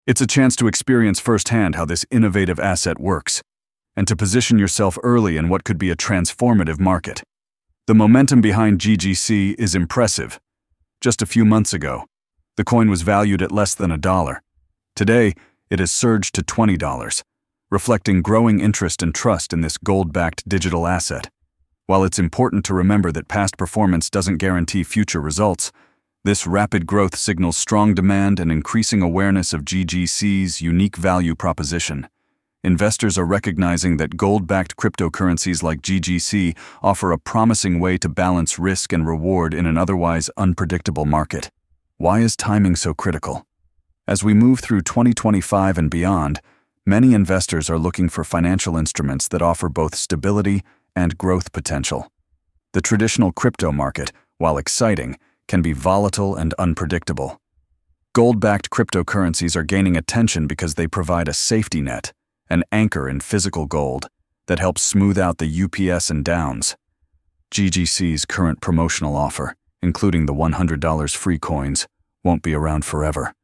It's a chance to experience firsthand how this innovative asset works, and to position yourself early in what could be a transformative market. The momentum behind GGC is impressive. Just a few months ago, the coin was valued at less than $1. Today, it has surged to $20, reflecting growing interest and trust in this gold-backed digital asset. While it's important to remember that past performance doesn't guarantee future results, this rapid growth signals strong demand and increasing awareness of GGC's unique value proposition. Investors are recognizing that gold-backed cryptocurrencies like GGC offer a promising way to balance risk and reward in an otherwise unpredictable market. Why is timing so critical? As we move through 2025 and beyond, many investors are looking for financial instruments that offer both stability and growth potential. The traditional crypto market, while exciting, can be volatile and unpredictable. Gold-backed cryptocurrencies are gaining attention because they provide a safety net, an anchor in physical gold, that helps smooth out the ups and downs. GGC's current promotional offer, including the $100 free coins, won't be around forever.